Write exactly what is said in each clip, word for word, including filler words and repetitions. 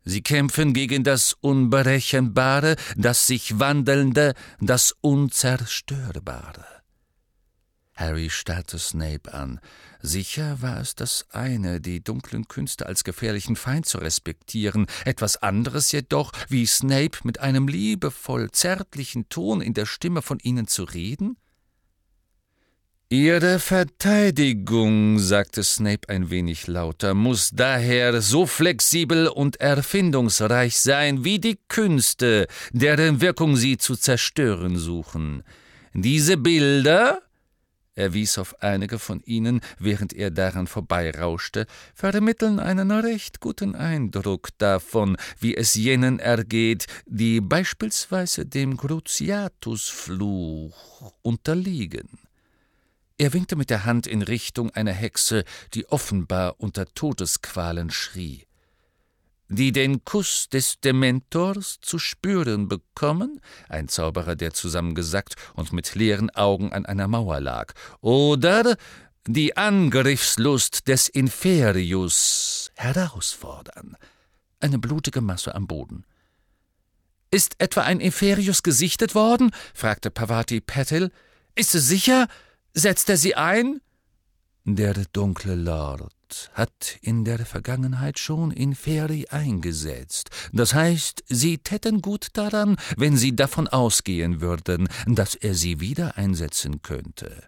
Sie kämpfen gegen das Unberechenbare, das sich Wandelnde, das Unzerstörbare. Harry starrte Snape an. Sicher war es das eine, die dunklen Künste als gefährlichen Feind zu respektieren, etwas anderes jedoch, wie Snape mit einem liebevoll zärtlichen Ton in der Stimme von ihnen zu reden? »Ihre Verteidigung«, sagte Snape ein wenig lauter, »muss daher so flexibel und erfindungsreich sein wie die Künste, deren Wirkung Sie zu zerstören suchen. Diese Bilder«, er wies auf einige von ihnen, während er daran vorbeirauschte, »vermitteln einen recht guten Eindruck davon, wie es jenen ergeht, die beispielsweise dem Cruciatusfluch unterliegen.« Er winkte mit der Hand in Richtung einer Hexe, die offenbar unter Todesqualen schrie. »Die den Kuss des Dementors zu spüren bekommen«, ein Zauberer, der zusammengesackt und mit leeren Augen an einer Mauer lag, »oder die Angriffslust des Inferius herausfordern«, eine blutige Masse am Boden. »Ist etwa ein Inferius gesichtet worden?« fragte Pavati Patil. »Ist es sicher? Setzt er sie ein?« »Der dunkle Lord hat in der Vergangenheit schon Inferi eingesetzt. Das heißt, Sie täten gut daran, wenn Sie davon ausgehen würden, dass er sie wieder einsetzen könnte.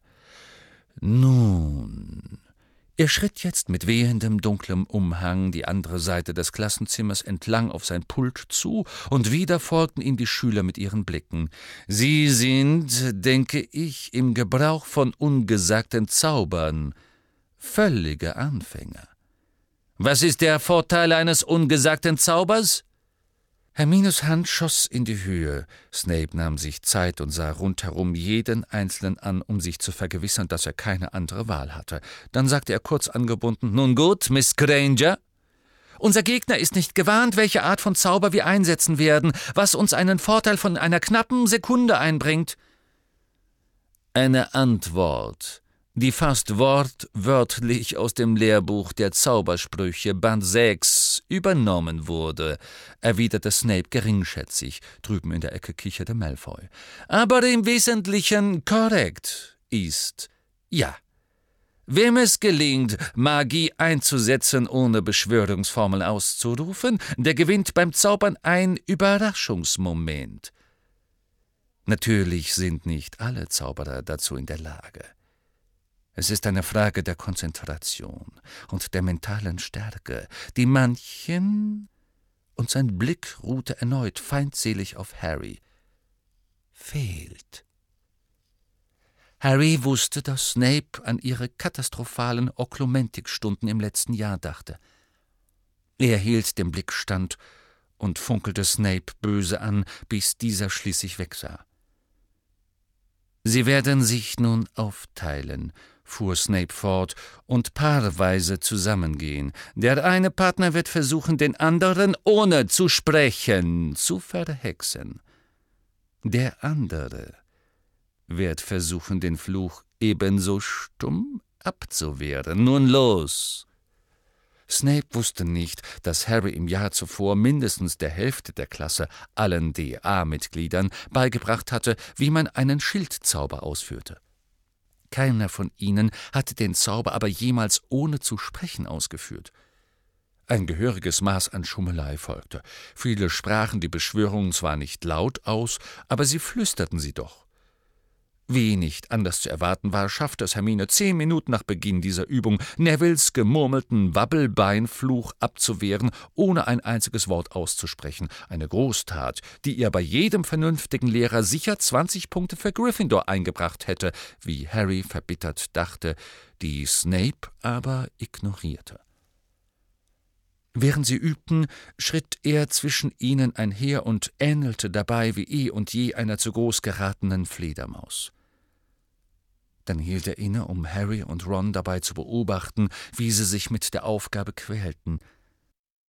Nun...« Er schritt jetzt mit wehendem, dunklem Umhang die andere Seite des Klassenzimmers entlang auf sein Pult zu, und wieder folgten ihm die Schüler mit ihren Blicken. »Sie sind, denke ich, im Gebrauch von ungesagten Zaubern völlige Anfänger. Was ist der Vorteil eines ungesagten Zaubers?« Hermines Hand schoss in die Höhe. Snape nahm sich Zeit und sah rundherum jeden Einzelnen an, um sich zu vergewissern, dass er keine andere Wahl hatte. Dann sagte er kurz angebunden, »Nun gut, Miss Granger?« »Unser Gegner ist nicht gewarnt, welche Art von Zauber wir einsetzen werden, was uns einen Vorteil von einer knappen Sekunde einbringt.« »Eine Antwort, die fast wortwörtlich aus dem Lehrbuch der Zaubersprüche Band sechs übernommen wurde«, erwiderte Snape geringschätzig. Drüben in der Ecke kicherte Malfoy. »Aber im Wesentlichen korrekt ist, ja. Wem es gelingt, Magie einzusetzen, ohne Beschwörungsformeln auszurufen, der gewinnt beim Zaubern ein Überraschungsmoment. Natürlich sind nicht alle Zauberer dazu in der Lage. Es ist eine Frage der Konzentration und der mentalen Stärke, die manchen«, und sein Blick ruhte erneut feindselig auf Harry, »fehlt.« Harry wusste, dass Snape an ihre katastrophalen Oklumentikstunden im letzten Jahr dachte. Er hielt den Blick stand und funkelte Snape böse an, bis dieser schließlich wegsah. »Sie werden sich nun aufteilen«, fuhr Snape fort, »und paarweise zusammengehen. Der eine Partner wird versuchen, den anderen, ohne zu sprechen, zu verhexen. Der andere wird versuchen, den Fluch ebenso stumm abzuwehren. Nun los!« Snape wusste nicht, dass Harry im Jahr zuvor mindestens der Hälfte der Klasse, allen D A-Mitgliedern, beigebracht hatte, wie man einen Schildzauber ausführte. Keiner von ihnen hatte den Zauber aber jemals ohne zu sprechen ausgeführt. Ein gehöriges Maß an Schummelei folgte. Viele sprachen die Beschwörungen zwar nicht laut aus, aber sie flüsterten sie doch. Wie nicht anders zu erwarten war, schaffte es Hermine zehn Minuten nach Beginn dieser Übung, Nevilles gemurmelten Wabbelbeinfluch abzuwehren, ohne ein einziges Wort auszusprechen. Eine Großtat, die ihr bei jedem vernünftigen Lehrer sicher zwanzig Punkte für Gryffindor eingebracht hätte, wie Harry verbittert dachte, die Snape aber ignorierte. Während sie übten, schritt er zwischen ihnen einher und ähnelte dabei wie eh und je einer zu groß geratenen Fledermaus. Dann hielt er inne, um Harry und Ron dabei zu beobachten, wie sie sich mit der Aufgabe quälten.